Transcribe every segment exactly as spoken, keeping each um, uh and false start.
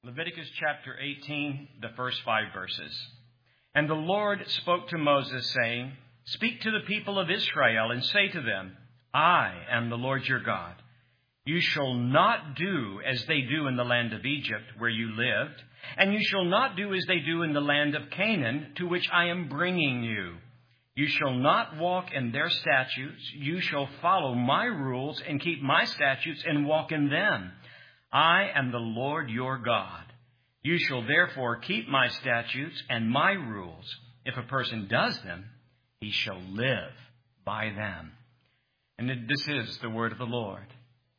Leviticus chapter eighteen, the first five verses. And the Lord spoke to Moses, saying, Speak to the people of Israel and say to them, I am the Lord your God. You shall not do as they do in the land of Egypt, where you lived, and you shall not do as they do in the land of Canaan, to which I am bringing you. You shall not walk in their statutes. You shall follow my rules and keep my statutes and walk in them. I am the Lord your God. You shall therefore keep my statutes and my rules. If a person does them, he shall live by them. And this is the word of the Lord.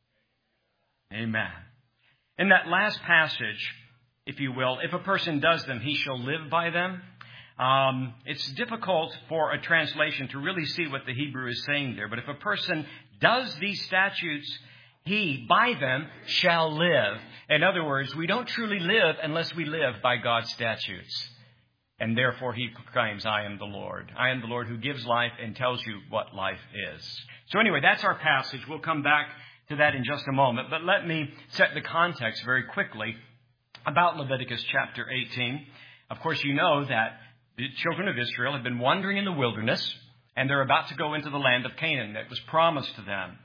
Amen. In that last passage, if you will, if a person does them, he shall live by them. Um, it's difficult for a translation to really see what the Hebrew is saying there. But if a person does these statutes, he, by them, shall live. In other words, we don't truly live unless we live by God's statutes. And therefore he proclaims, I am the Lord. I am the Lord who gives life and tells you what life is. So anyway, that's our passage. We'll come back to that in just a moment. But let me set the context very quickly about Leviticus chapter eighteen. Of course, you know that the children of Israel have been wandering in the wilderness, and they're about to go into the land of Canaan that was promised to them.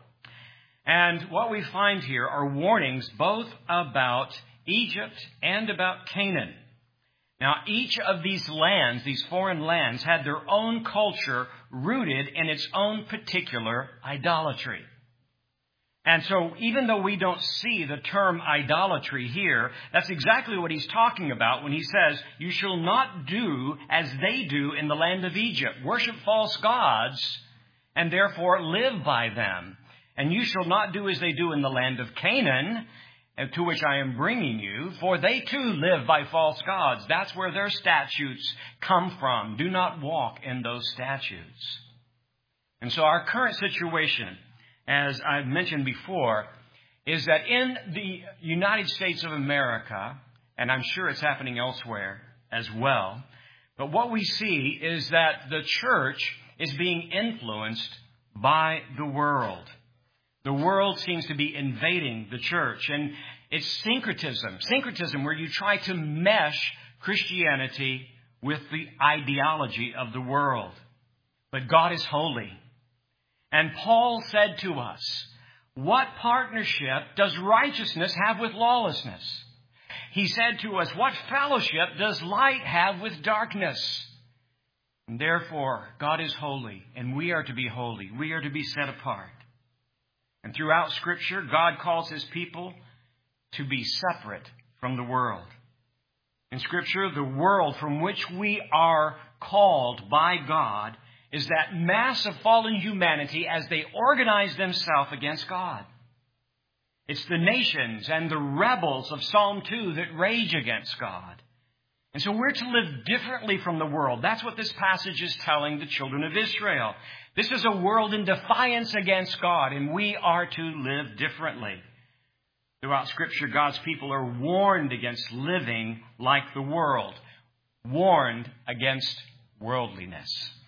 And what we find here are warnings both about Egypt and about Canaan. Now, each of these lands, these foreign lands, had their own culture rooted in its own particular idolatry. And so even though we don't see the term idolatry here, that's exactly what he's talking about when he says, you shall not do as they do in the land of Egypt, worship false gods, and therefore live by them. And you shall not do as they do in the land of Canaan, to which I am bringing you, for they too live by false gods. That's where their statutes come from. Do not walk in those statutes. And so our current situation, as I've mentioned before, is that in the United States of America, and I'm sure it's happening elsewhere as well, but what we see is that the church is being influenced by the world. The world seems to be invading the church, and it's syncretism. Syncretism, where you try to mesh Christianity with the ideology of the world. But God is holy. And Paul said to us, what partnership does righteousness have with lawlessness? He said to us, what fellowship does light have with darkness? And therefore, God is holy, and we are to be holy. We are to be set apart. And throughout Scripture, God calls His people to be separate from the world. In Scripture, the world from which we are called by God is that mass of fallen humanity as they organize themselves against God. It's the nations and the rebels of Psalm two that rage against God. And so we're to live differently from the world. That's what this passage is telling the children of Israel. This is a world in defiance against God, and we are to live differently. Throughout Scripture, God's people are warned against living like the world, warned against worldliness.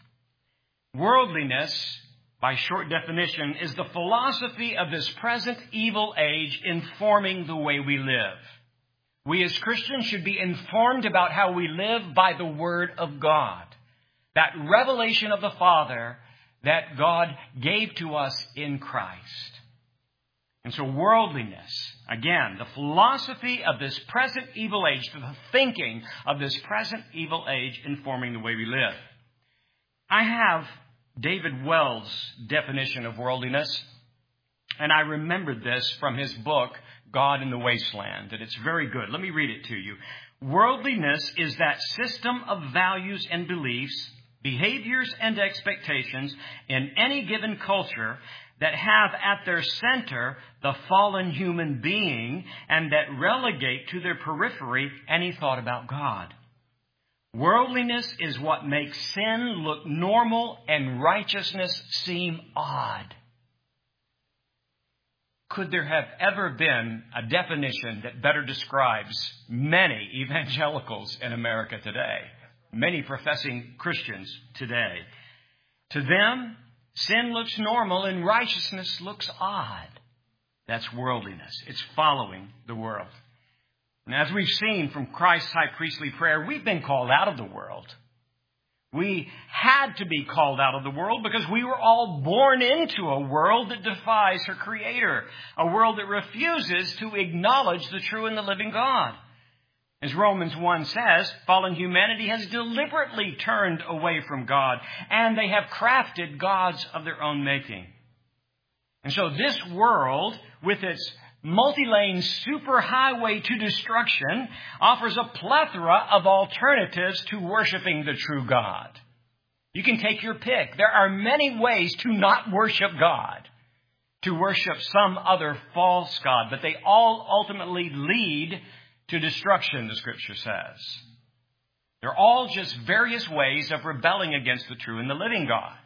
Worldliness, by short definition, is the philosophy of this present evil age informing the way we live. We as Christians should be informed about how we live by the Word of God. That revelation of the Father that God gave to us in Christ. And so worldliness, again, the philosophy of this present evil age, the thinking of this present evil age informing the way we live. I have David Wells' definition of worldliness, and I remembered this from his book, God in the Wasteland, and it's very good. Let me read it to you. Worldliness is that system of values and beliefs, behaviors and expectations in any given culture that have at their center the fallen human being and that relegate to their periphery any thought about God. Worldliness is what makes sin look normal and righteousness seem odd. Could there have ever been a definition that better describes many evangelicals in America today? Many professing Christians today. To them, sin looks normal and righteousness looks odd. That's worldliness. It's following the world. And as we've seen from Christ's high priestly prayer, we've been called out of the world. We had to be called out of the world because we were all born into a world that defies her Creator, a world that refuses to acknowledge the true and the living God. As Romans one says, fallen humanity has deliberately turned away from God, and they have crafted gods of their own making. And so this world, with its multi-lane superhighway to destruction, offers a plethora of alternatives to worshiping the true God. You can take your pick. There are many ways to not worship God, to worship some other false god, but they all ultimately lead to destruction, the Scripture says. They're all just various ways of rebelling against the true and the living God.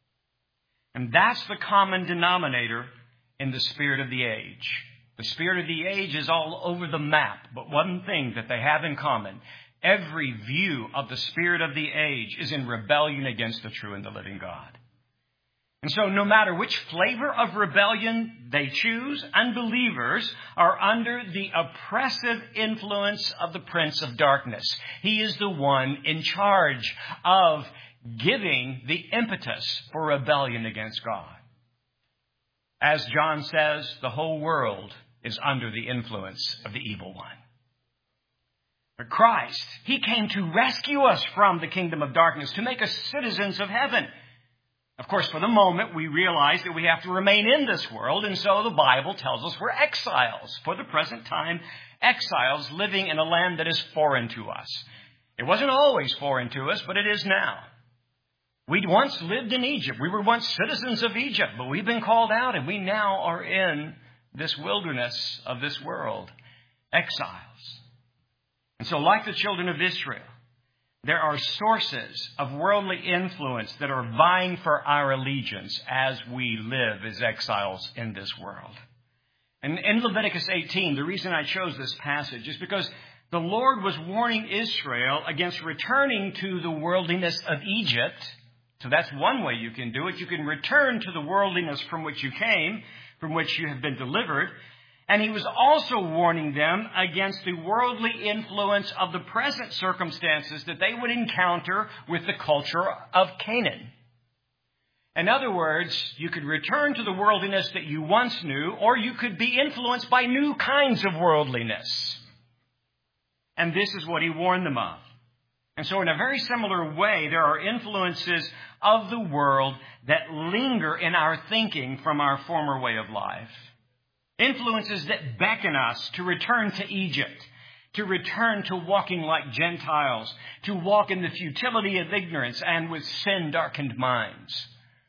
And that's the common denominator in the spirit of the age. The spirit of the age is all over the map, but one thing that they have in common, every view of the spirit of the age is in rebellion against the true and the living God. And so no matter which flavor of rebellion they choose, unbelievers are under the oppressive influence of the Prince of Darkness. He is the one in charge of giving the impetus for rebellion against God. As John says, the whole world is under the influence of the evil one. But Christ, He came to rescue us from the kingdom of darkness, to make us citizens of heaven. Of course, for the moment, we realize that we have to remain in this world, and so the Bible tells us we're exiles. For the present time, exiles living in a land that is foreign to us. It wasn't always foreign to us, but it is now. We once lived in Egypt. We were once citizens of Egypt, but we've been called out, and we now are in this wilderness of this world, exiles. And so like the children of Israel, there are sources of worldly influence that are vying for our allegiance as we live as exiles in this world. And in Leviticus eighteen, the reason I chose this passage is because the Lord was warning Israel against returning to the worldliness of Egypt. So that's one way you can do it. You can return to the worldliness from which you came, from which you have been delivered. And He was also warning them against the worldly influence of the present circumstances that they would encounter with the culture of Canaan. In other words, you could return to the worldliness that you once knew, or you could be influenced by new kinds of worldliness. And this is what He warned them of. And so in a very similar way, there are influences of the world that linger in our thinking from our former way of life. Influences that beckon us to return to Egypt, to return to walking like Gentiles, to walk in the futility of ignorance and with sin-darkened minds.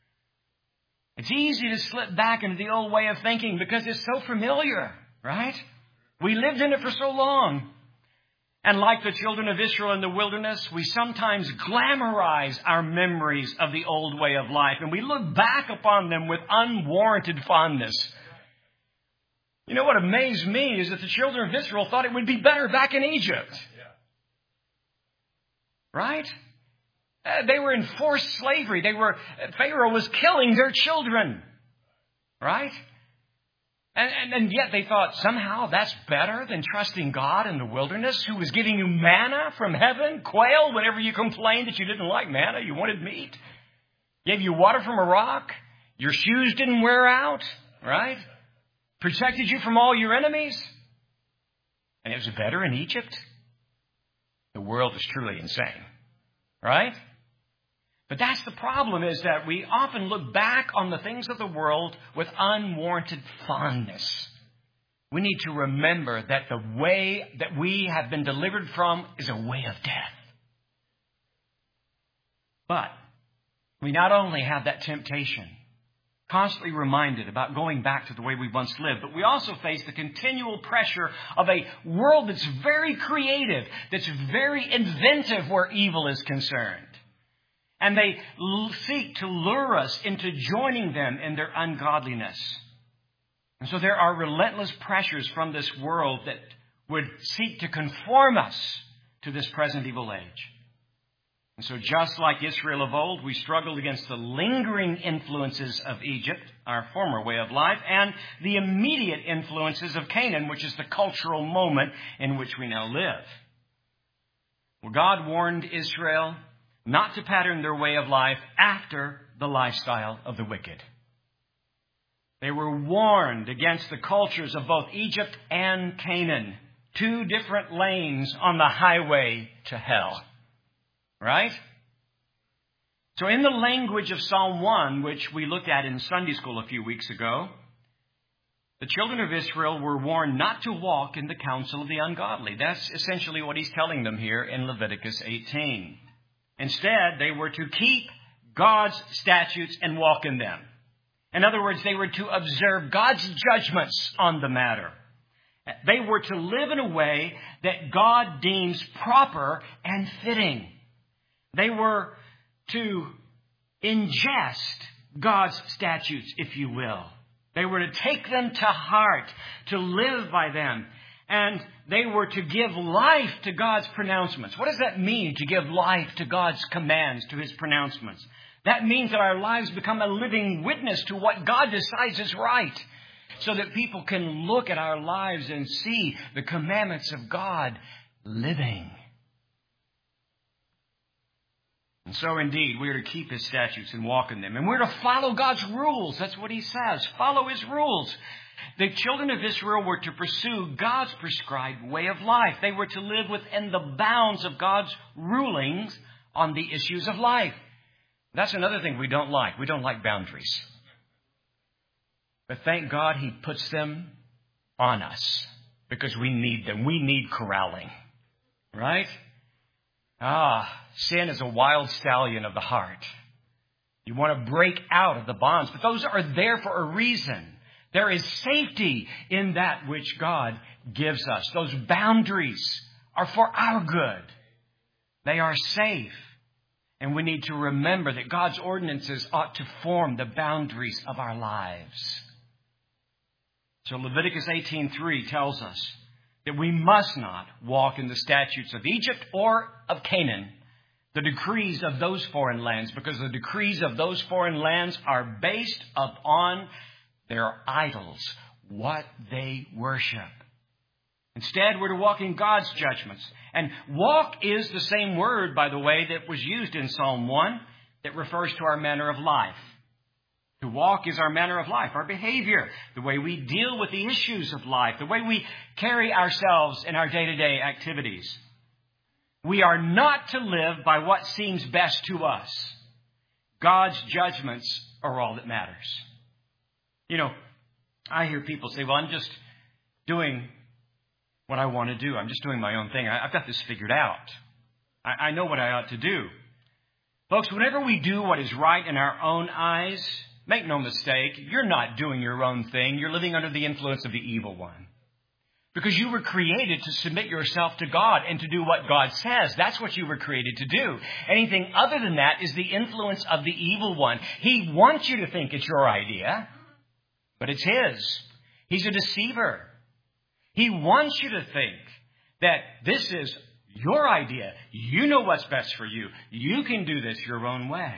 It's easy to slip back into the old way of thinking because it's so familiar, right? We lived in it for so long. And like the children of Israel in the wilderness, we sometimes glamorize our memories of the old way of life, and we look back upon them with unwarranted fondness. You know what amazed me is that the children of Israel thought it would be better back in Egypt. Right? Uh, they were in forced slavery. They were, Pharaoh was killing their children. Right? And, and, and yet they thought somehow that's better than trusting God in the wilderness, who was giving you manna from heaven, quail, whenever you complained that you didn't like manna, you wanted meat. Gave you water from a rock. Your shoes didn't wear out, right? Protected you from all your enemies. And it was better in Egypt. The world is truly insane, right? But that's the problem, is that we often look back on the things of the world with unwarranted fondness. We need to remember that the way that we have been delivered from is a way of death. But we not only have that temptation, constantly reminded about going back to the way we once lived, but we also face the continual pressure of a world that's very creative, that's very inventive where evil is concerned. And they seek to lure us into joining them in their ungodliness. And so there are relentless pressures from this world that would seek to conform us to this present evil age. And so just like Israel of old, we struggled against the lingering influences of Egypt, our former way of life, and the immediate influences of Canaan, which is the cultural moment in which we now live. Well, God warned Israel not to pattern their way of life after the lifestyle of the wicked. They were warned against the cultures of both Egypt and Canaan, two different lanes on the highway to hell. Right? So in the language of Psalm one, which we looked at in Sunday school a few weeks ago, the children of Israel were warned not to walk in the counsel of the ungodly. That's essentially what he's telling them here in Leviticus eighteen. Instead, they were to keep God's statutes and walk in them. In other words, they were to observe God's judgments on the matter. They were to live in a way that God deems proper and fitting. They were to ingest God's statutes, if you will. They were to take them to heart, to live by them. And they were to give life to God's pronouncements. What does that mean, to give life to God's commands, to His pronouncements? That means that our lives become a living witness to what God decides is right, so that people can look at our lives and see the commandments of God living. And so indeed, we are to keep His statutes and walk in them. And we're to follow God's rules. That's what He says. Follow His rules. The children of Israel were to pursue God's prescribed way of life. They were to live within the bounds of God's rulings on the issues of life. That's another thing we don't like. We don't like boundaries. But thank God He puts them on us, because we need them. We need corralling. Right? Ah, sin is a wild stallion of the heart. You want to break out of the bonds, but those are there for a reason. There is safety in that which God gives us. Those boundaries are for our good. They are safe. And we need to remember that God's ordinances ought to form the boundaries of our lives. So Leviticus eighteen three tells us that we must not walk in the statutes of Egypt or of Canaan, the decrees of those foreign lands, because the decrees of those foreign lands are based upon their idols, what they worship. Instead, we're to walk in God's judgments. And walk is the same word, by the way, that was used in Psalm one that refers to our manner of life. To walk is our manner of life, our behavior, the way we deal with the issues of life, the way we carry ourselves in our day-to-day activities. We are not to live by what seems best to us. God's judgments are all that matters. You know, I hear people say, well, I'm just doing what I want to do. I'm just doing my own thing. I've got this figured out. I, I know what I ought to do. Folks, whenever we do what is right in our own eyes, make no mistake, you're not doing your own thing. You're living under the influence of the evil one. Because you were created to submit yourself to God and to do what God says. That's what you were created to do. Anything other than that is the influence of the evil one. He wants you to think it's your idea, but it's his. He's a deceiver. He wants you to think that this is your idea. You know what's best for you. You can do this your own way.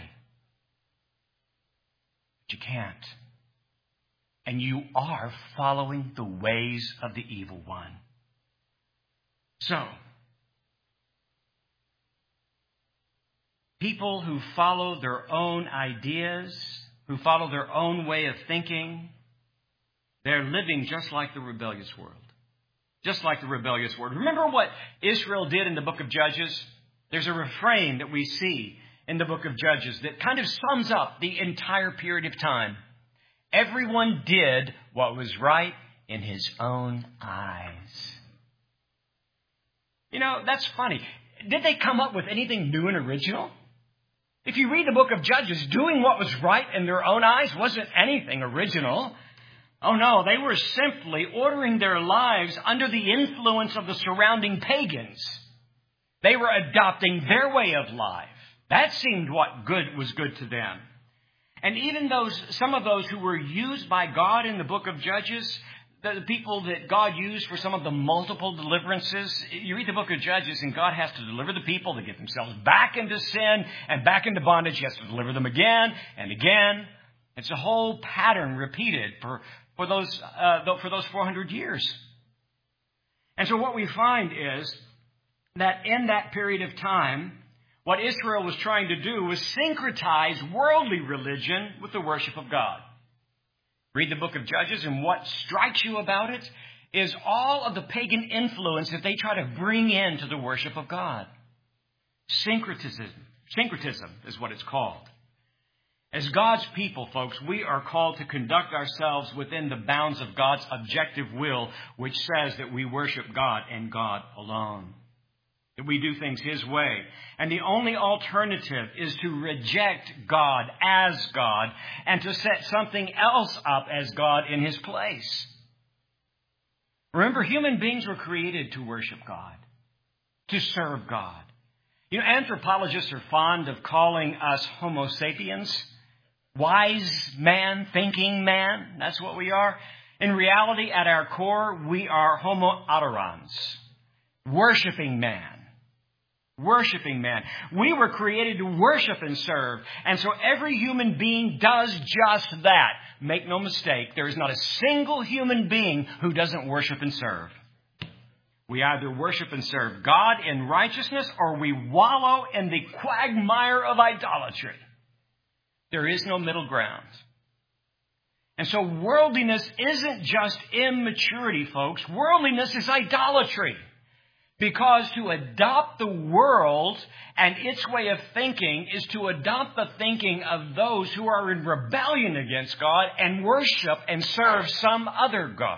But you can't. And you are following the ways of the evil one. So, people who follow their own ideas, who follow their own way of thinking, they're living just like the rebellious world. Just like the rebellious world. Remember what Israel did in the book of Judges? There's a refrain that we see in the book of Judges that kind of sums up the entire period of time. Everyone did what was right in his own eyes. You know, that's funny. Did they come up with anything new and original? If you read the book of Judges, doing what was right in their own eyes wasn't anything original. Oh no, they were simply ordering their lives under the influence of the surrounding pagans. They were adopting their way of life. That seemed what good was good to them. And even those, some of those who were used by God in the book of Judges, the people that God used for some of the multiple deliverances, you read the book of Judges and God has to deliver the people to get themselves back into sin and back into bondage. He has to deliver them again and again. It's a whole pattern repeated for, for those uh, for those four hundred years. And so what we find is that in that period of time, what Israel was trying to do was syncretize worldly religion with the worship of God. Read the book of Judges, and what strikes you about it is all of the pagan influence that they try to bring into the worship of God. Syncretism. Syncretism is what it's called. As God's people, folks, we are called to conduct ourselves within the bounds of God's objective will, which says that we worship God and God alone. That we do things His way. And the only alternative is to reject God as God and to set something else up as God in His place. Remember, human beings were created to worship God, to serve God. You know, anthropologists are fond of calling us Homo sapiens, wise man, thinking man. That's what we are. In reality, at our core, we are Homo adorans, worshiping man. Worshiping man. We were created to worship and serve. And so every human being does just that. Make no mistake, there is not a single human being who doesn't worship and serve. We either worship and serve God in righteousness or we wallow in the quagmire of idolatry. There is no middle ground. And so worldliness isn't just immaturity, folks. Worldliness is idolatry. Because to adopt the world and its way of thinking is to adopt the thinking of those who are in rebellion against God and worship and serve some other God.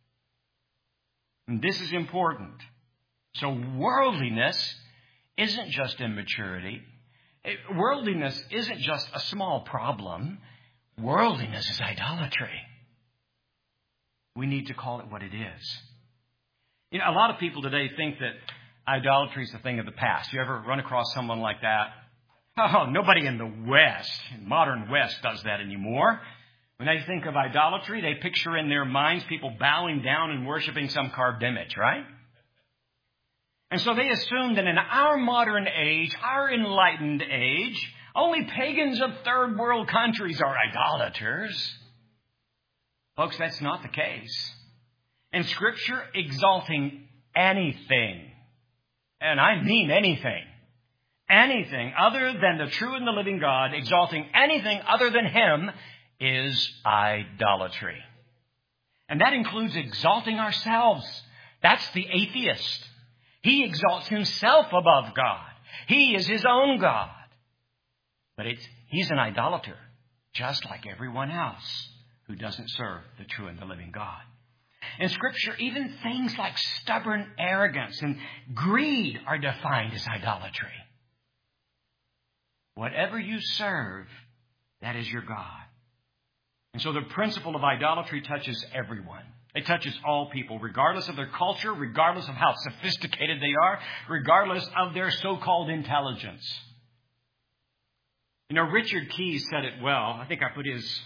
And this is important. So worldliness isn't just immaturity. Worldliness isn't just a small problem. Worldliness is idolatry. We need to call it what it is. You know, a lot of people today think that idolatry is a thing of the past. You ever run across someone like that? Oh, nobody in the West, modern West, does that anymore. When they think of idolatry, they picture in their minds people bowing down and worshiping some carved image, right? And so they assume that in our modern age, our enlightened age, only pagans of third world countries are idolaters. Folks, that's not the case. In Scripture, exalting anything, and I mean anything, anything other than the true and the living God, exalting anything other than Him is idolatry. And that includes exalting ourselves. That's the atheist. He exalts himself above God. He is his own God. But it's, he's an idolater, just like everyone else who doesn't serve the true and the living God. In Scripture, even things like stubborn arrogance and greed are defined as idolatry. Whatever you serve, that is your God. And so the principle of idolatry touches everyone. It touches all people, regardless of their culture, regardless of how sophisticated they are, regardless of their so-called intelligence. You know, Richard Keyes said it well. I think I put his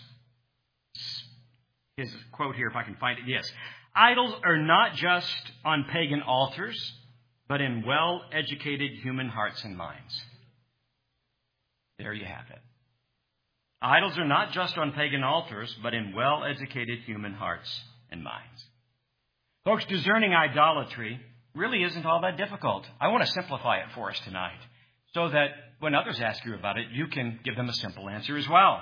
His quote here, if I can find it. Yes. Idols are not just on pagan altars, but in well-educated human hearts and minds. There you have it. Idols are not just on pagan altars, but in well-educated human hearts and minds. Folks, discerning idolatry really isn't all that difficult. I want to simplify it for us tonight so that when others ask you about it, you can give them a simple answer as well.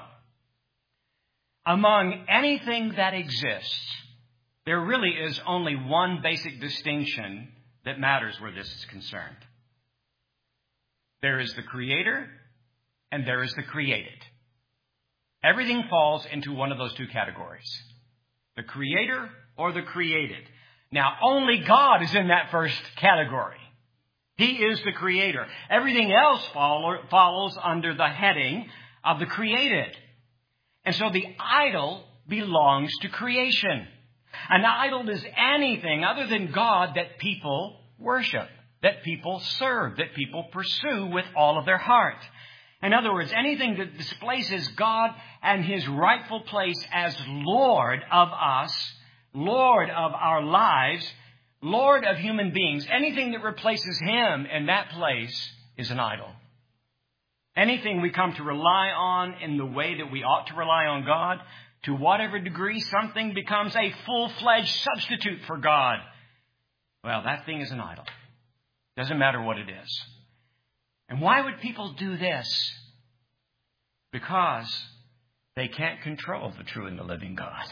Among anything that exists, there really is only one basic distinction that matters where this is concerned. There is the Creator and there is the created. Everything falls into one of those two categories. The Creator or the created. Now, only God is in that first category. He is the Creator. Everything else follow, follows under the heading of the created. And so the idol belongs to creation. An idol is anything other than God that people worship, that people serve, that people pursue with all of their heart. In other words, anything that displaces God and His rightful place as Lord of us, Lord of our lives, Lord of human beings, anything that replaces Him in that place is an idol. anything we come to rely on in the way that we ought to rely on God, to whatever degree something becomes a full-fledged substitute for God, well, that thing is an idol. Doesn't matter what it is. And why would people do this? Because they can't control the true and the living God.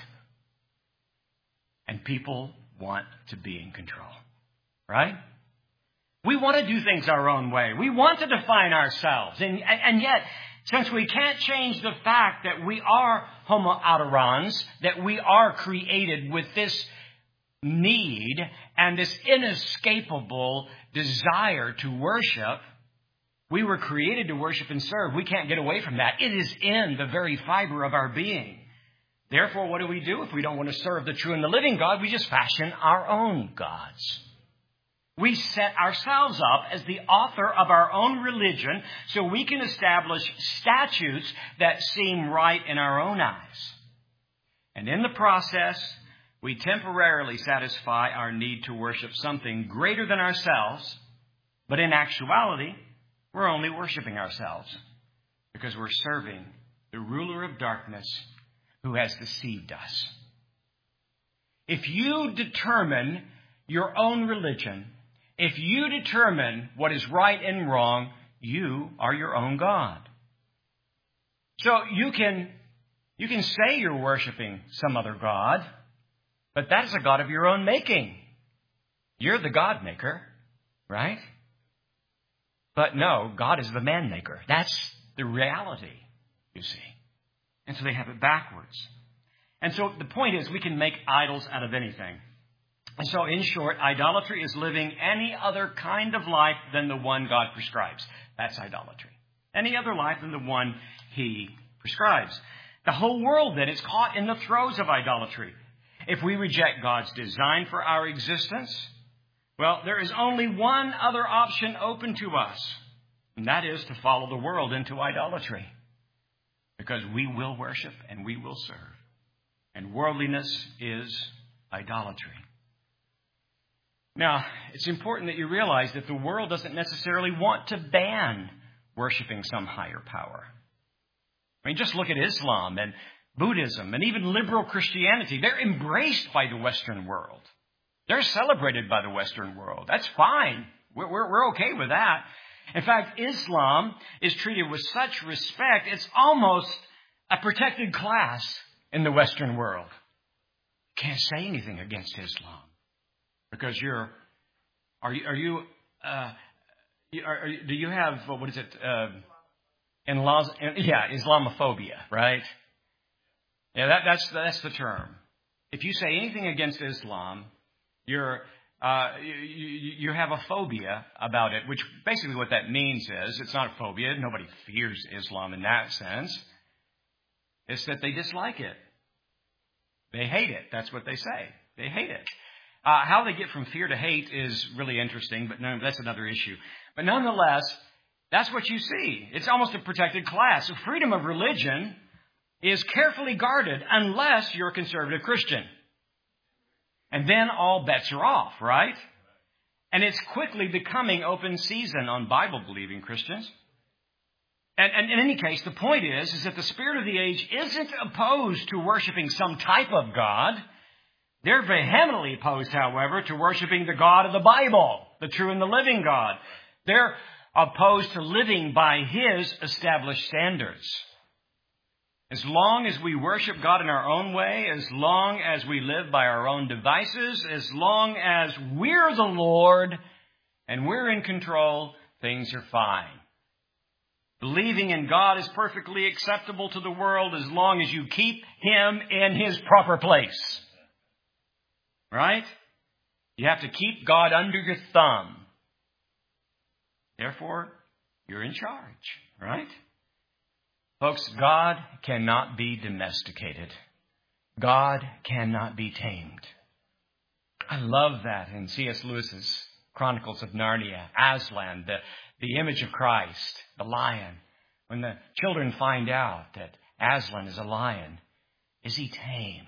And people want to be in control. Right? We want to do things our own way. We want to define ourselves. And, and yet, since we can't change the fact that we are homo adorans, that we are created with this need and this inescapable desire to worship, we were created to worship and serve. We can't get away from that. It is in the very fiber of our being. Therefore, what do we do if we don't want to serve the true and the living God? We just fashion our own gods. We set ourselves up as the author of our own religion so we can establish statutes that seem right in our own eyes. And in the process, we temporarily satisfy our need to worship something greater than ourselves. But in actuality, we're only worshiping ourselves because we're serving the ruler of darkness who has deceived us. If you determine your own religion, if you determine what is right and wrong, you are your own God. So you can, you can say you're worshiping some other God, but that is a God of your own making. You're the God maker, right? But no, God is the man maker. That's the reality, you see. And so they have it backwards. And so the point is we can make idols out of anything. And so, in short, idolatry is living any other kind of life than the one God prescribes. That's idolatry. Any other life than the one He prescribes. The whole world, then, is caught in the throes of idolatry. If we reject God's design for our existence, well, there is only one other option open to us, and that is to follow the world into idolatry. Because we will worship and we will serve. And worldliness is idolatry. Now, it's important that you realize that the world doesn't necessarily want to ban worshiping some higher power. I mean, just look at Islam and Buddhism and even liberal Christianity. They're embraced by the Western world. They're celebrated by the Western world. That's fine. We're, we're, we're okay with that. In fact, Islam is treated with such respect, it's almost a protected class in the Western world. You can't say anything against Islam. Because you're, are you, are you, uh, are, are, do you have, what is it, uh, in laws, yeah, Islamophobia, right? Yeah, that, that's, that's the term. If you say anything against Islam, you're, uh, you, you, you have a phobia about it, which basically what that means is, it's not a phobia, nobody fears Islam in that sense. It's that they dislike it. They hate it. That's what they say. They hate it. Uh, how they get from fear to hate is really interesting, but no, that's another issue. But nonetheless, that's what you see. It's almost a protected class. So freedom of religion is carefully guarded unless you're a conservative Christian. And then all bets are off, right? And it's quickly becoming open season on Bible-believing Christians. And, and in any case, the point is, is that the spirit of the age isn't opposed to worshiping some type of God. They're vehemently opposed, however, to worshiping the God of the Bible, the true and the living God. They're opposed to living by His established standards. As long as we worship God in our own way, as long as we live by our own devices, as long as we're the Lord and we're in control, things are fine. Believing in God is perfectly acceptable to the world as long as you keep Him in His proper place. Right? You have to keep God under your thumb. Therefore, you're in charge, right? Folks, God cannot be domesticated. God cannot be tamed. I love that in C S Lewis's Chronicles of Narnia, Aslan, the, the image of Christ, the lion. When the children find out that Aslan is a lion, is he tame?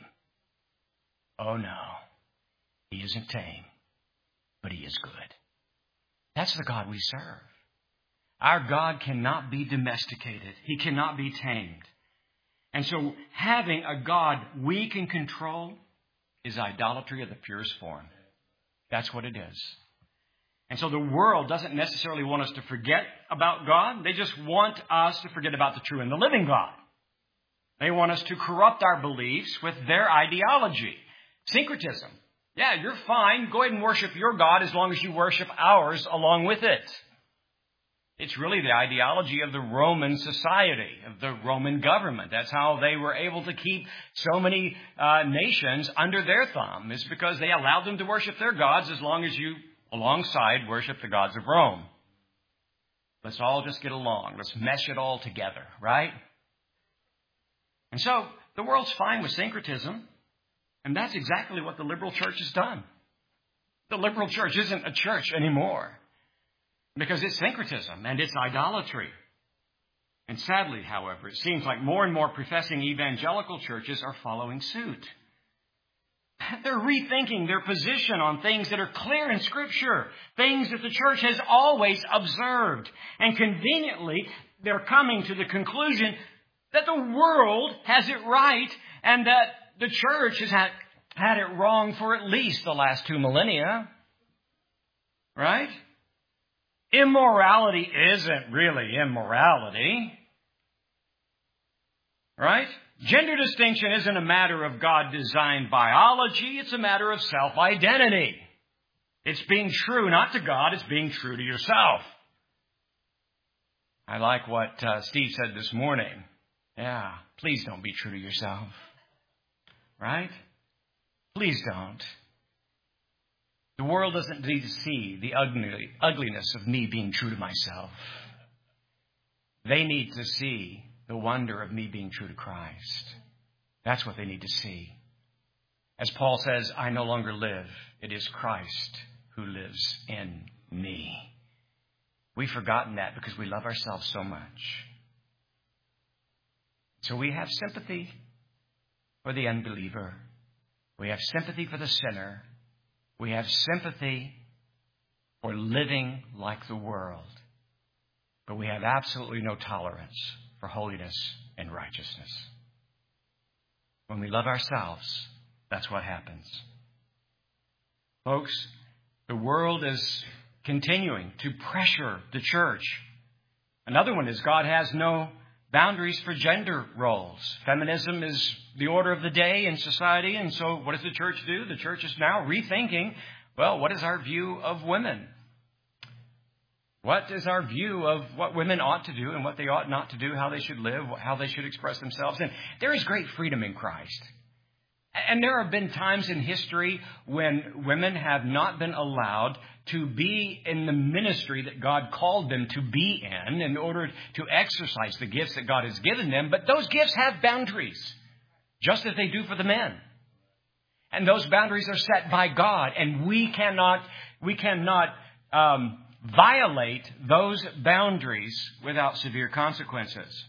Oh no. He isn't tame, but He is good. That's the God we serve. Our God cannot be domesticated. He cannot be tamed. And so having a God we can control is idolatry of the purest form. That's what it is. And so the world doesn't necessarily want us to forget about God. They just want us to forget about the true and the living God. They want us to corrupt our beliefs with their ideology. Syncretism. Yeah, you're fine. Go ahead and worship your God as long as you worship ours along with it. It's really the ideology of the Roman society, of the Roman government. That's how they were able to keep so many uh, nations under their thumb. It's because they allowed them to worship their gods as long as you, alongside, worship the gods of Rome. Let's all just get along. Let's mesh it all together, right? And so the world's fine with syncretism. And that's exactly what the liberal church has done. The liberal church isn't a church anymore. Because it's syncretism and it's idolatry. And sadly, however, it seems like more and more professing evangelical churches are following suit. They're rethinking their position on things that are clear in Scripture, things that the church has always observed. And conveniently, they're coming to the conclusion that the world has it right and that the church has had, had it wrong for at least the last two millennia. Right? Immorality isn't really immorality. Right? Gender distinction isn't a matter of God-designed biology. It's a matter of self-identity. It's being true not to God. It's being true to yourself. I like what uh, Steve said this morning. Yeah, please don't be true to yourself. Right? Please don't. The world doesn't need to see the ugly, ugliness of me being true to myself. They need to see the wonder of me being true to Christ. That's what they need to see. As Paul says, I no longer live. It is Christ who lives in me. We've forgotten that because we love ourselves so much. So we have sympathy for the unbeliever. We have sympathy for the sinner. We have sympathy for living like the world. But we have absolutely no tolerance for holiness and righteousness. When we love ourselves, that's what happens. Folks, the world is continuing to pressure the church. Another one is God has no boundaries for gender roles. Feminism is the order of the day in society. And so what does the church do? The church is now rethinking, well, what is our view of women? What is our view of what women ought to do and what they ought not to do, how they should live, how they should express themselves? And there is great freedom in Christ. And there have been times in history when women have not been allowed to be in the ministry that God called them to be in in order to exercise the gifts that God has given them. But those gifts have boundaries, just as they do for the men. And those boundaries are set by God. And we cannot, we cannot um, violate those boundaries without severe consequences.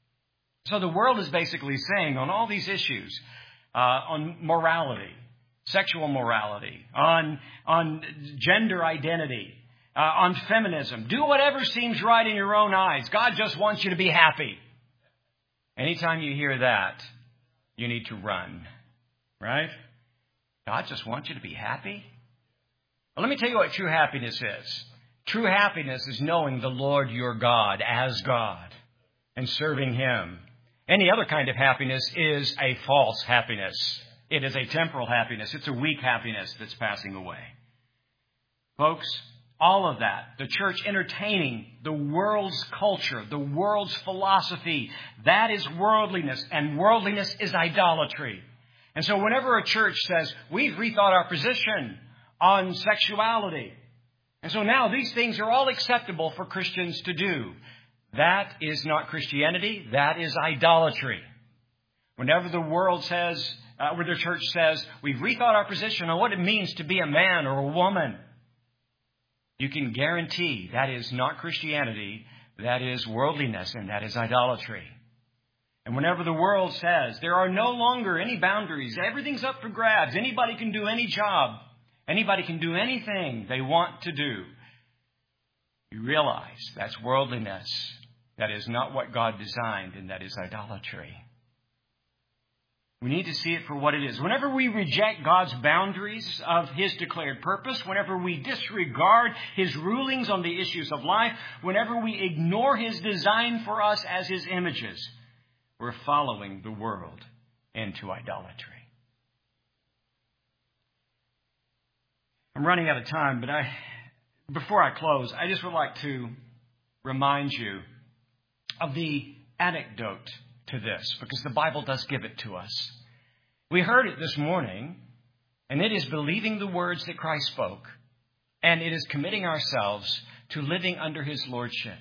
So the world is basically saying on all these issues, Uh, on morality, sexual morality, on on gender identity, uh, on feminism. Do whatever seems right in your own eyes. God just wants you to be happy. Anytime you hear that, you need to run. Right? God just wants you to be happy? Well, let me tell you what true happiness is. True happiness is knowing the Lord your God as God and serving Him. Any other kind of happiness is a false happiness. It is a temporal happiness. It's a weak happiness that's passing away. Folks, all of that, the church entertaining the world's culture, the world's philosophy, that is worldliness, and worldliness is idolatry. And so whenever a church says, we've rethought our position on sexuality, and so now these things are all acceptable for Christians to do, that is not Christianity. That is idolatry. Whenever the world says, uh, where the church says, we've rethought our position on what it means to be a man or a woman, you can guarantee that is not Christianity. That is worldliness, and that is idolatry. And whenever the world says there are no longer any boundaries, everything's up for grabs, anybody can do any job, anybody can do anything they want to do, you realize that's worldliness. That is not what God designed, and that is idolatry. We need to see it for what it is. Whenever we reject God's boundaries of His declared purpose, whenever we disregard His rulings on the issues of life, whenever we ignore His design for us as His images, we're following the world into idolatry. I'm running out of time, but I, before I close, I just would like to remind you of the anecdote to this, because the Bible does give it to us. We heard it this morning, and it is believing the words that Christ spoke, and it is committing ourselves to living under His lordship.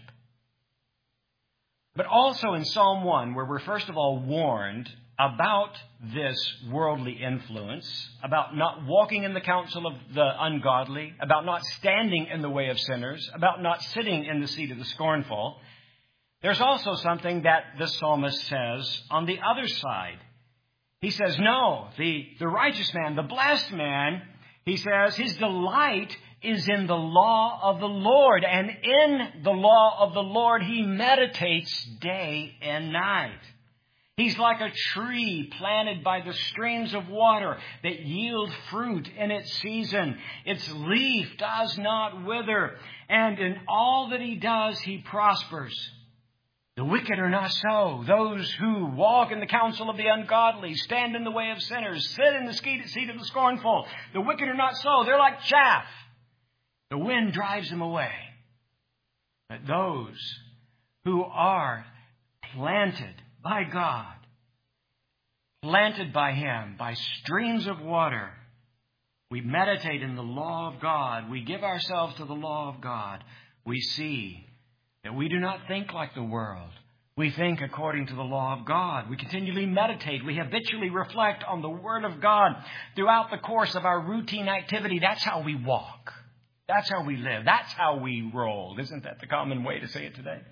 But also in Psalm one, where we're first of all warned about this worldly influence, about not walking in the counsel of the ungodly, about not standing in the way of sinners, about not sitting in the seat of the scornful. There's also something that the psalmist says on the other side. He says, no, the, the righteous man, the blessed man, he says, his delight is in the law of the Lord. And in the law of the Lord, he meditates day and night. He's like a tree planted by the streams of water that yield fruit in its season. Its leaf does not wither. And in all that he does, he prospers. The wicked are not so. Those who walk in the counsel of the ungodly, stand in the way of sinners, sit in the seat of the scornful. The wicked are not so. They're like chaff. The wind drives them away. But those who are planted by God, planted by Him, by streams of water, we meditate in the law of God. We give ourselves to the law of God. We see that we do not think like the world. We think according to the law of God. We continually meditate. We habitually reflect on the Word of God throughout the course of our routine activity. That's how we walk. That's how we live. That's how we roll. Isn't that the common way to say it today?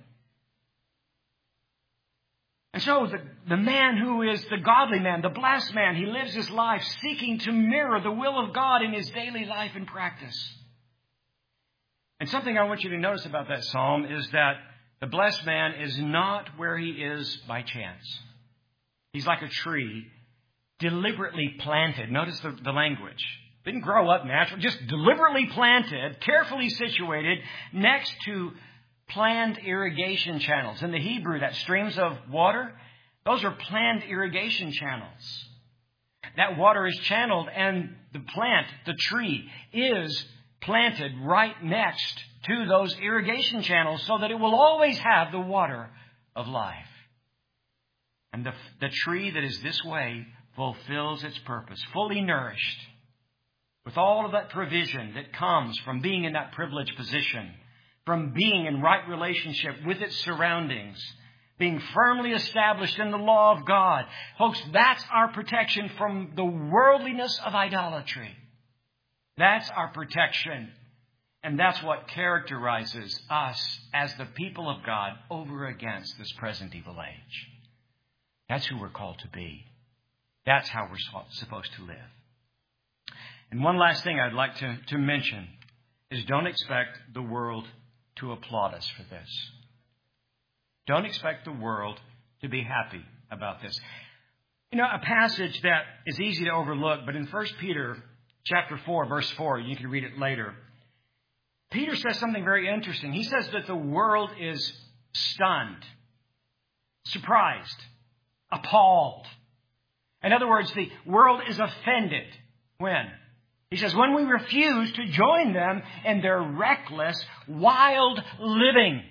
And so the, the man who is the godly man, the blessed man, he lives his life seeking to mirror the will of God in his daily life and practice. And something I want you to notice about that psalm is that the blessed man is not where he is by chance. He's like a tree deliberately planted. Notice the, the language. Didn't grow up naturally, just deliberately planted, carefully situated next to planned irrigation channels. In the Hebrew, that streams of water, those are planned irrigation channels. That water is channeled and the plant, the tree, is planted right next to those irrigation channels so that it will always have the water of life. And the, the tree that is this way fulfills its purpose, fully nourished, with all of that provision that comes from being in that privileged position, from being in right relationship with its surroundings, being firmly established in the law of God. Folks, that's our protection from the worldliness of idolatry. That's our protection. And that's what characterizes us as the people of God over against this present evil age. That's who we're called to be. That's how we're supposed to live. And one last thing I'd like to, to mention is don't expect the world to applaud us for this. Don't expect the world to be happy about this. You know, a passage that is easy to overlook, but in First Peter chapter four, verse four, you can read it later. Peter says something very interesting. He says that the world is stunned, surprised, appalled. In other words, the world is offended. When? He says, when we refuse to join them in their reckless, wild living.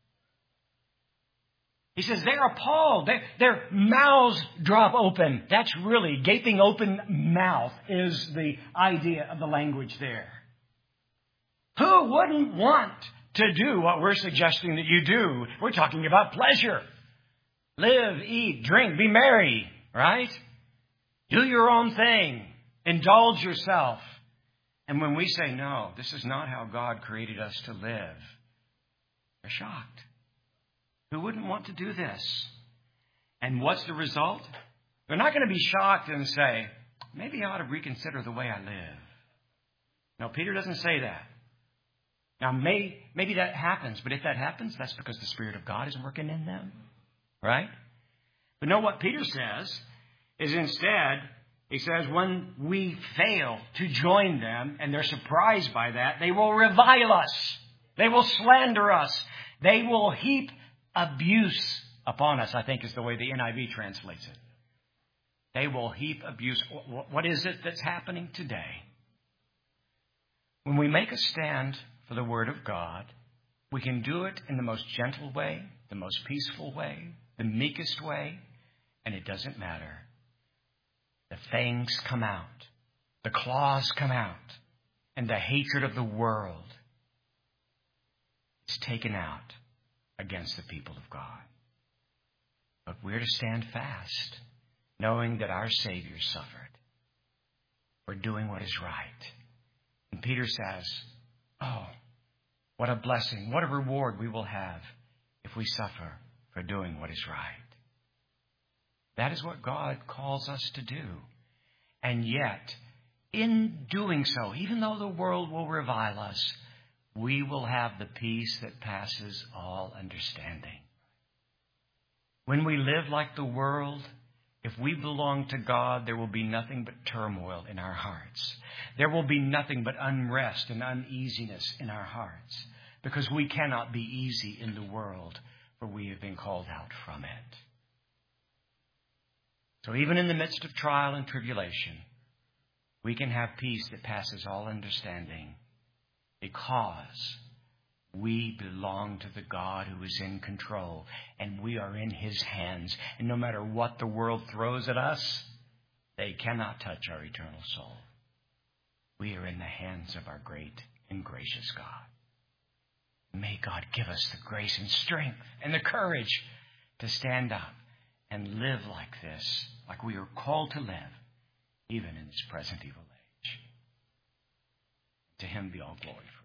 He says they're appalled. They, their mouths drop open. That's really, gaping open mouth is the idea of the language there. Who wouldn't want to do what we're suggesting that you do? We're talking about pleasure. Live, eat, drink, be merry, right? Do your own thing. Indulge yourself. And when we say, no, this is not how God created us to live, they're shocked. Who wouldn't want to do this? And what's the result? They're not going to be shocked and say, maybe I ought to reconsider the way I live. No, Peter doesn't say that. Now, may, maybe that happens, but if that happens, that's because the Spirit of God is working in them. Right? But no, what Peter says is instead, he says when we fail to join them and they're surprised by that, they will revile us. They will slander us. They will heap abuse upon us, I think is the way the N I V translates it. They will heap abuse. What is it that's happening today? When we make a stand for the Word of God, we can do it in the most gentle way, the most peaceful way, the meekest way, and it doesn't matter. The fangs come out, the claws come out, and the hatred of the world is taken out against the people of God. But we're to stand fast, knowing that our Savior suffered. We're doing what is right. And Peter says, oh, what a blessing, what a reward we will have if we suffer for doing what is right. That is what God calls us to do. And yet, in doing so, even though the world will revile us, we will have the peace that passes all understanding. When we live like the world, if we belong to God, there will be nothing but turmoil in our hearts. There will be nothing but unrest and uneasiness in our hearts, because we cannot be easy in the world, for we have been called out from it. So even in the midst of trial and tribulation, we can have peace that passes all understanding, because we belong to the God who is in control, and we are in His hands. And no matter what the world throws at us, they cannot touch our eternal soul. We are in the hands of our great and gracious God. May God give us the grace and strength and the courage to stand up and live like this, like we are called to live, even in this present evil age. To Him be all glory.